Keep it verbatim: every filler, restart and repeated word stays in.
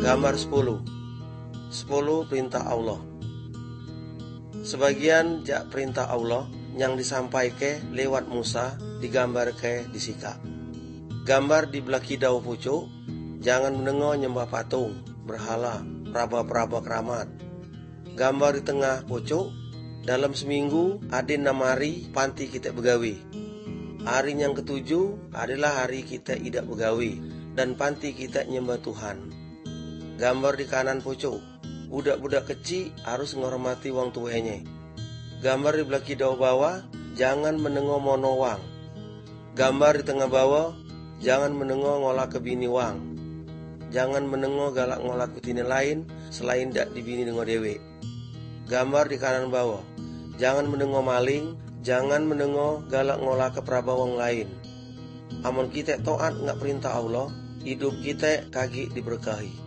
Gambar sepuluh. Sepuluh perintah Allah. Sebagian jak perintah Allah yang disampaikan lewat Musa digambar ke disika. Gambar di belaki dau pucuk, jangan menengok nyembah patung, berhala, praba-praba keramat. Gambar di tengah pucuk, dalam seminggu ada enam hari panti kita begawi. Hari yang ketujuh adalah hari kita tidak begawi dan panti kita nyembah Tuhan. Gambar di kanan pucuk, budak-budak kecil harus menghormati wong tuanya. Gambar di belaki dau bawah, jangan menengok mono wang. Gambar di tengah bawah, jangan menengok ngolah ke bini wang. Jangan menengok galak ngolah ke tini lain selain dak dibini dengan dewe. Gambar di kanan bawah, jangan menengok maling, jangan menengok galak ngolah ke praba wong lain. Amun kita taat ngak perintah Allah, hidup kita kaki diberkahi.